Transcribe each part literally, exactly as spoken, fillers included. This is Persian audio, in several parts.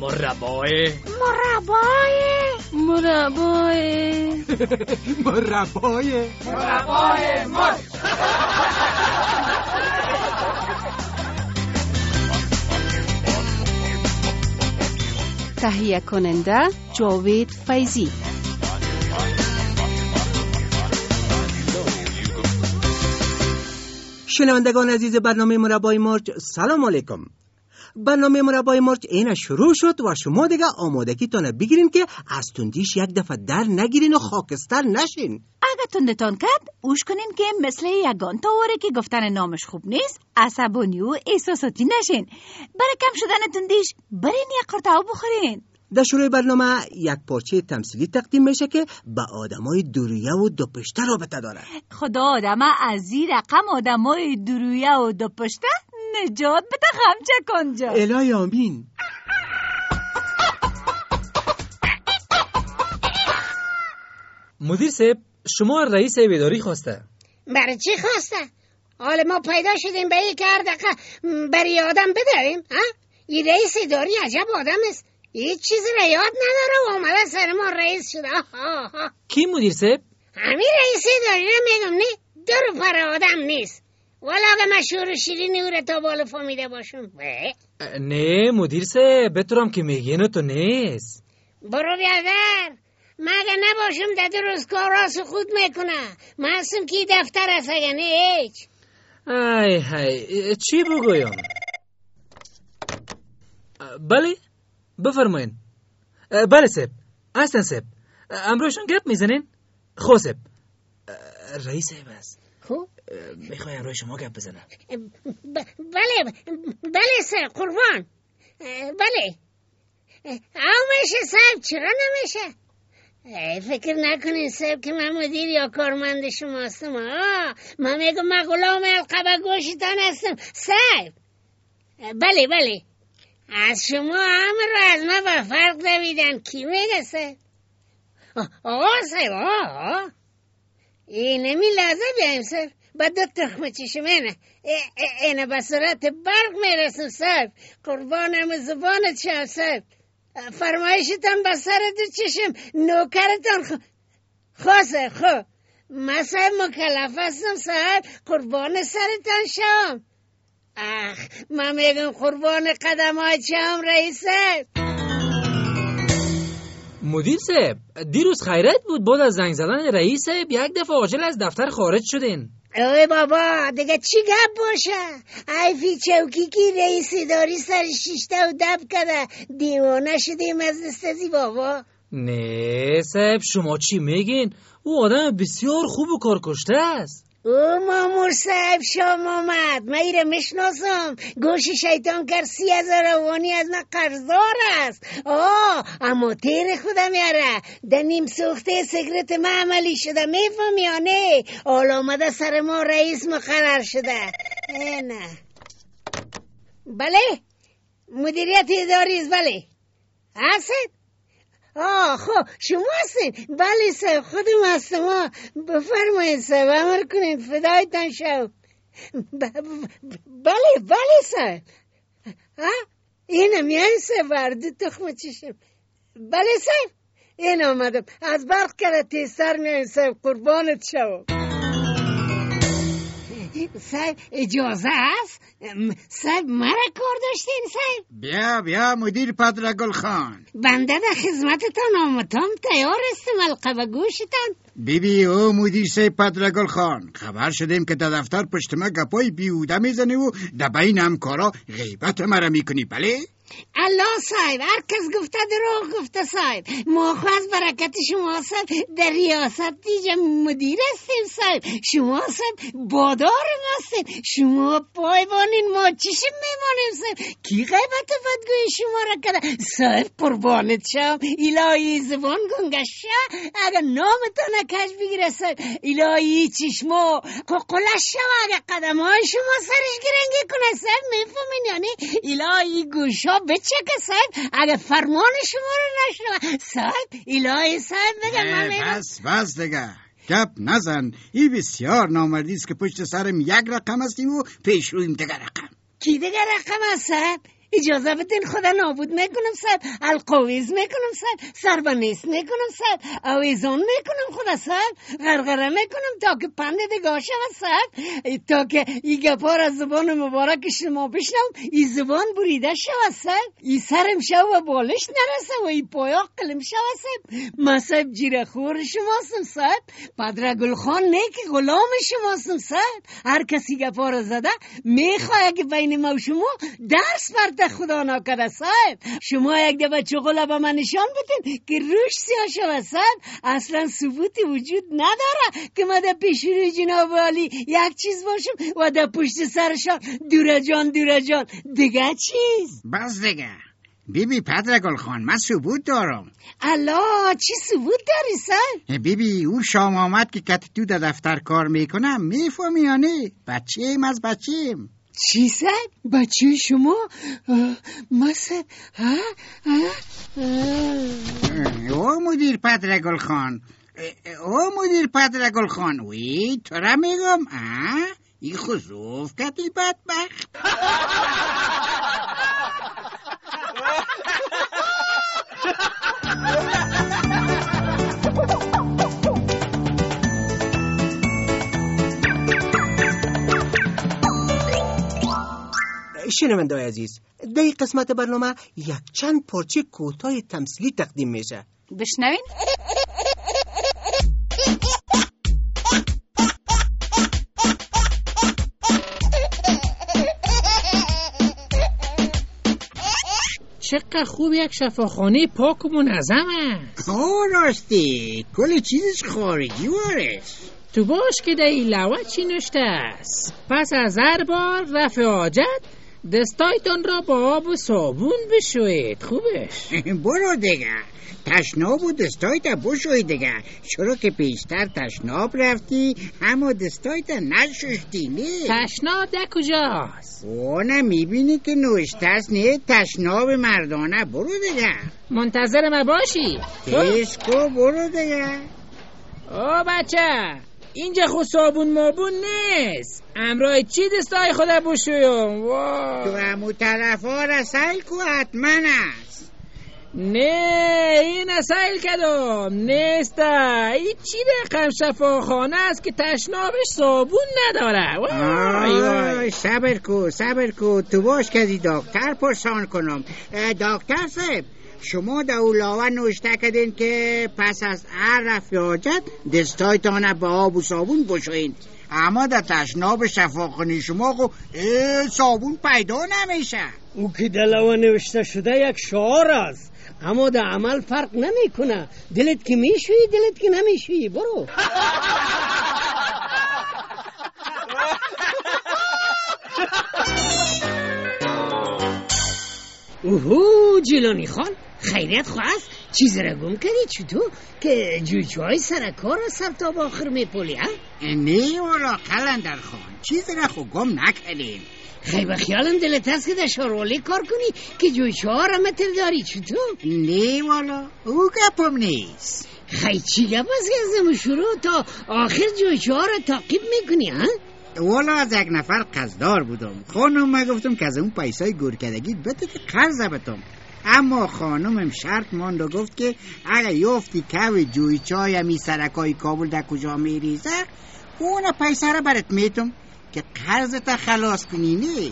مربای مربای مربای مربای مربای مرچ. تهیه کننده جاوید فیضی. شنوندگان عزیز برنامه مربای مرچ، سلام علیکم. برنامه مربای مرچ اینا شروع شد و شما دیگه آمادگیتون بگیرین که از تندیش یک دفعه در نگیرین و خاکستر نشین. اگه تندتان کرد اوش کنین که مثل یگان تاوره که گفتن نامش خوب نیست عصبانی و احساساتی نشین. برای کم شدن تندیش برین یک قرطاو بخورین. در شروع برنامه یک پارچه تمثیلی تقدیم میشه که به آدمای دوریه و دوپشته رابطه داره. خدا آدم از این رقم آدمای دوریه و دوپشته نجات بده خمچه کنجا. الهی آمین. مدیر صاحب، شما رئیس اداری خواسته. برای چی خواسته؟ حالا ما پیدا شدیم به یک هر دقیقه برای آدم بداریم ها؟ این رئیس اداری عجب آدم است، هیچ چیزی را یاد نداره و آمده سر ما رئیس شده. آها آها. کی مدیر صاحب؟ همین رئیس اداری را میگم. نه دو پر آدم نیست، والا اگه مشهور و شیرینی او را تا بالا فهمیده باشم. نه مدیر صاحب، بتونم که میگین تو نیست. برو بیادر، مگه نباشم در دو روز کاراس خود میکنه. محسوم که دفتر است اگه نه هیچ. ای های چی بگویم؟ بله بفرمایین. بله صاحب، اصلا صاحب امروشون گپ میزنین؟ خب صاحب، رئیس صاحب است. خوب میخوای امروی شما گپ بزنم؟ بله بله سر قربان. بله او میشه صاحب، چرا نمیشه؟ فکر نکنین صاحب که من مدیر یا کارمند شما هستم. آه من میگم من غلام القبه گوشتان هستم صاحب. بله بله از شما همه رو از من با فرق دویدن. کی میگه صاحب؟ آقا صاحب آه این نمی لازم بیایم صاحب. با دو تخمه چشم اینه اینه به صورت برق میرسم صاحب. قربانم زبانت شم صاحب. فرمایشتان به سر دو چشم نوکرتان. خو خو صاحب خو من صاحب مکلف هستم صاحب. قربان سرتان شم. اخ من میگم قربان قدم های شم رئیس صاحب. مدیر صاحب دیروز خیرت بود، بعد از زنگ زدن رئیس صاحب یک دفعه عاجل از دفتر خارج شدین. اوه بابا دیگه چی گپ باشه؟ ایفی چوکی که رئیس اداری سر شیشته و دب کده دیوانه شدیم از دستازی بابا. نه صاحب شما چی میگین؟ او آدم بسیار خوب و کارکشته است. او مامور صاحب شام آمد، من ایره مشناسم. گوش شیطان کر سی هزار وانی از من قرضدار است. آه اما تیر خودم یاره در نیم سوخته سگرت من عملی شده. میفهم یا نه؟ حال آمده سر ما رئیس مقرر شده. نه بله مدیریت اداری است. بله هستید؟ آه خب شما هستین؟ بله صاحب خودم هستم. آه بفرمایید صاحب امر کنید فدایتان شو. ب... بله بله صاحب. ها اینم یعنی صاحب وردی تخمه چشم. بله صاحب این آمدم از برق کرده تیستر میایم صاحب. قربانت شو صاحب. اجازه است صاحب مرا کار داشتین صاحب؟ بیا بیا مدیر پدرگل خان، بنده در خدمتتان آمدم. تیار استم القبه گوشتان. بی بی او مدیر صاحب پدرگل خان، خبر شدیم که در دفتر پشت ما گپای بیهوده میزنی و در بین همکارا غیبت مرا میکنی. بله الله صاحب هر کس گفته درو گفته صاحب. ما خواست برکت شما صاحب در ریاست دیجا مدیر هستیم صاحب. شما صاحب بادارم هستیم. شما پای بانین ما چشم میمانیم صاحب. کی غیبت بدگوی شما را کرده صاحب؟ قربانت شم. الهی زبان گنگشه اگر نامتان کش بگیره صاحب. الهی چشما قلقلش شو اگر قدم های شما سرش گرنگی کنه صاحب. میفهمین یعنی الهی گوشا بچه که صاحب اگه فرمان شما رو نشنوه صاحب. الهی صاحب بگم من میگم بس بس دیگه گپ نزن. این بسیار نامردی است که پشت سرم یک رقم هستیم و پیش رویم دیگر رقم. کی دیگر رقم هست صاحب؟ اجازه بدین خدا نابود میکنم صاحب، القویز میکنم صاحب، سربنیست میکنم صاحب، آویزون میکنم خدا صاحب، غرغره میکنم تا که پند دیگاه شود صاحب، تا که این گپار از زبان مبارک شما بشنم این زبان بریده شود صاحب، این سرم شو و بالش نرسه و این پایا قلم شود صاحب. ما صاحب جیره خور شماستم صاحب، پدرگل خان نیک غلام شماستم صاحب. هر کسی گپار زده میخواه که بین ما و شما درس برده خدا ناکرده صاحب. شما یک دفعه چغله به من نشان بدین که روش سیاه شود صاحب. اصلا ثبوتی وجود نداره که ما در پیش روی جناب عالی یک چیز باشم و در پشت سرشان دوره جان دوره جان دیگه چیز. بس دیگه بیبی پدرگل خان، من ثبوت دارم. الله، چی ثبوت داری صاحب؟ بیبی او شام آمد که کت تو در دفتر کار میکنم، میفهمی یا نه؟ بچه‌ایم از بچه‌ایم. چی صاحب؟ بچه شما؟ ما صاحب ها؟ او مدیر پدرگل خان، او مدیر پدرگل خان، وی تو را میگم اه؟ این خصوف کتی بدبخت. شنونده‌های عزیز، در این قسمت برنامه یک چند پارچه کوتاه تمثیلی تقدیم میشه. بشنوین. چقدر خوب یک شفاخانه پاک و منظمه. آه راستی، کل چیزش خارجی وارش. تو باش که در این لوه چی نشته است؟ پس از هر بار رفع حاجت دستایتان را با آب و صابون بشوید. خوبش برو دیگه، تشناب و دستایت بشوید دیگه. چرا که پیشتر تشناب رفتی اما دستایت نشوشتی نه؟ تشناب در کجاست؟ او نه میبینی که نوشته است نه تشناب مردانه. برو دیگه، منتظر ما باشی. تسکو برو دیگه. او بچه، اینجا خود صابون مابون نیست. امرای چی دستای خدا بشویم؟ تو همون طرف ها رسایل کو حتما است. نه این رسایل کدام نیست. این چی رقم شفاخانه است که تشنابش صابون نداره؟ وای وای. صبر کو صبر کو، تو باش که از دکتر پرسان کنم. دکتر صاحب، شما در اولاوه نوشته کردین که پس از هر رفع حاجت دستایتان با آب و صابون بشوین، اما در تشناب شفاخانه شما خو صابون پیدا نمیشه. او که در لوه نوشته شده یک شعار است، اما در عمل فرق نمیکنه. دلت که میشوی دلت که نمیشوی. برو. اوهو جیلانی خان، خیریت خواست؟ چیز را گم کردی چطور که جوجوهای سرکار را سر تا با آخر میپولی ها؟ نه والا قلندر خان، چیز را خو گم نکردیم. خیلی بخیالم دلت هست که در شاروالی کار کنی که جوجوها را متر داری چطور؟ نه والا او گپم نیست. خیلی چی گپ است که از شروع تا آخر جوجوها را تعقیب میکنی ها؟ والا از یک نفر قصدار بودم. خانم ما گفتم که از اون پیسای گورکدگی بده که قرض بدم، اما خانمم شرط ماند و گفت که اگه یافتی که جوی چای همی سرکای کابل در کجا میریزه اون پیسه را برات میتم که قرضت خلاص کنی. نه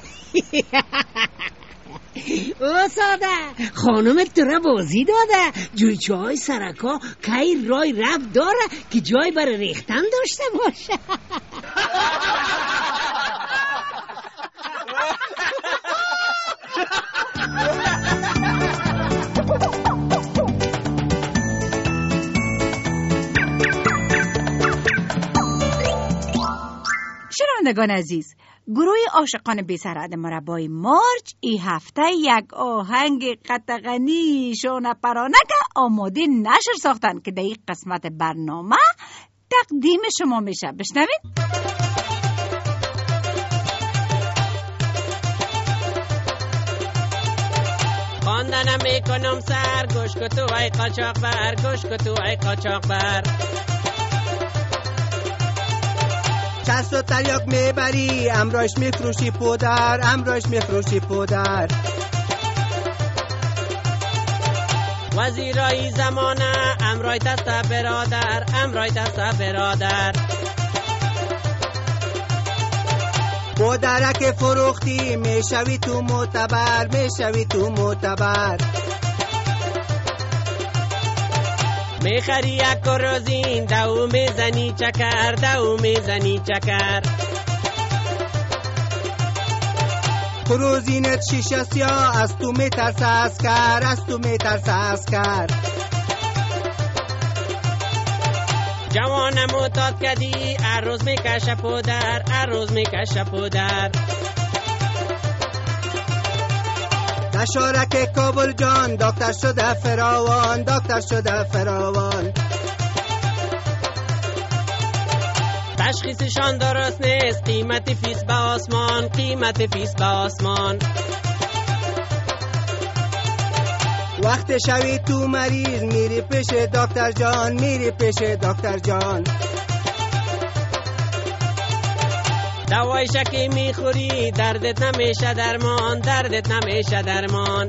او ساده، خانمت تو را بازی داده. جوی چای سرکا که رای رفت داره که جای برای ریختن داشته باشه. شنوندگان عزیز، گروه عاشقان بی سرحد مربای مارج این هفته یک آهنگ قطغنی شونه پرانه که آماده نشر ساختن که در این قسمت برنامه تقدیم شما میشه. بشنوید. خواندنم میکنم سر، گوش که تو ای قاچاق بر، گوش که تو ای قاچاق بر. چست و تریاک میبری، امراش میفروشی پودر، امراش میفروشی پودر. وزیرای زمانه امرای دست برادر، امرای دست برادر. با درک فروختی میشوی تو معتبر، میشوی تو معتبر. میخری یک روزین دو میزنی چکر، دو میزنی چکر. کروزینت شیشه سیاه، از تو میترسه اسکر، از تو میترسه اسکر. جوان معتاد کدی هر روز میکشه پودر، هر روز میکشه پودر. دشارک کابل جان دکتر شده فراوان، دکتر شده فراوان. تشخیصشان درست نیست، قیمت فیس به آسمان، قیمت فیس به آسمان. وقت شوی تو مریض میری پیش دکتر جان، میری پیش دکتر جان. دوای شکی میخوری دردت نمیشه درمان، دردت نمیشه درمان.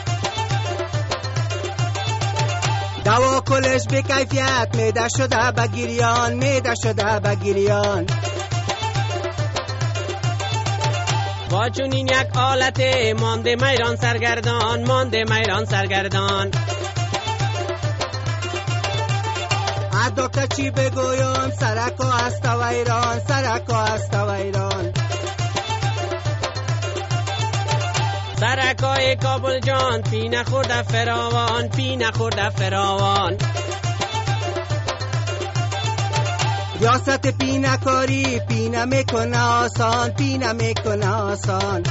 دوا کلش به کیفیت میده شده بگیریان، میده شده بگیریان. با چونین یک آلت مانده میران سرگردان، مانده میران سرگردان. از دکتر چی بگویم سرکا است ویران، سرکا است ویران. سرکای کابل جان پی نخورده فراوان، پی نخورده فراوان. ریاست پی نکاری پی نمیکنه آسان، پی نمیکنه آسان.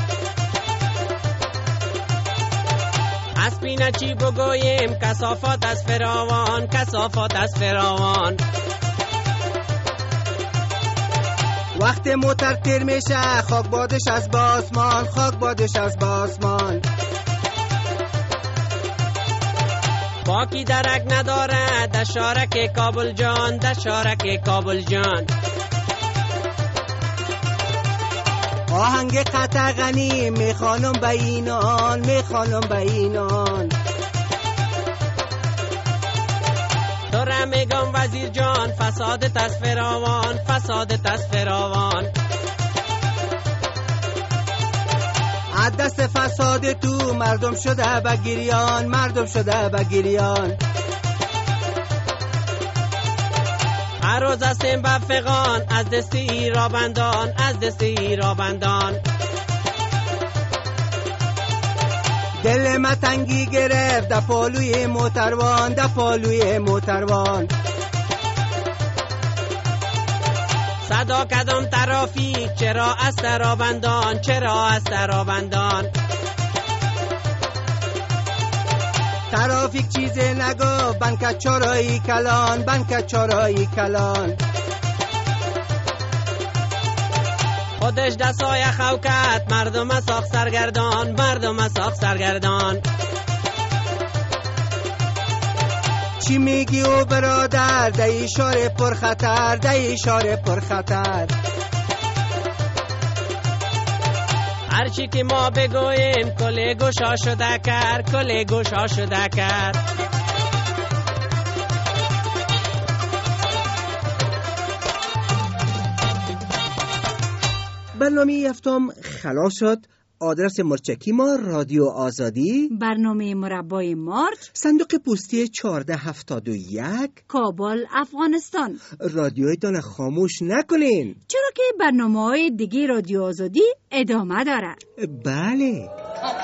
از پینه چی بگویم کثافات از فراوان، کثافات از فراوان. وقت موتر تیر میشه خاک بادش از باسمان، خاک بادش از باسمان. باکی درک نداره دشارک کابل جان، دشارک کابل جان. آهنگ قطغنی میخوانم به این آن، میخوانم به این آن. تو را میگم وزیر جان فسادت از فراوان، فسادت از فراوان. از دست فساد تو مردم شده بگیریان، مردم شده بگیریان. هر روز هستیم بفقان از دست ایرابندان، از دست ایرابندان. دل ما تنگی گرفت در پالوی موتروان، در پالوی موتروان. صدا کدام ترافیک چرا از ترابندان، چرا از ترابندان. ترافیک چیزی نگو بنک چارایی کلان، بنک چارایی کلان. خودش دستای خوکت مردم ساخ سرگردان، مردم ساخ سرگردان. چی میگی او برادر ده اشاره پر خطر، ده اشاره پر خطر. هرچی که ما بگویم کل گوشا شده کرد، کل گوشا شده کرد. برنامه یفتم خلاص شد. آدرس مرچکی ما رادیو آزادی، برنامه مربای مارچ، صندوق پستی چهارده هفتاد و یک، کابل، افغانستان. رادیویتان خاموش نکنین، چرا که برنامه های دیگه رادیو آزادی ادامه داره. بله.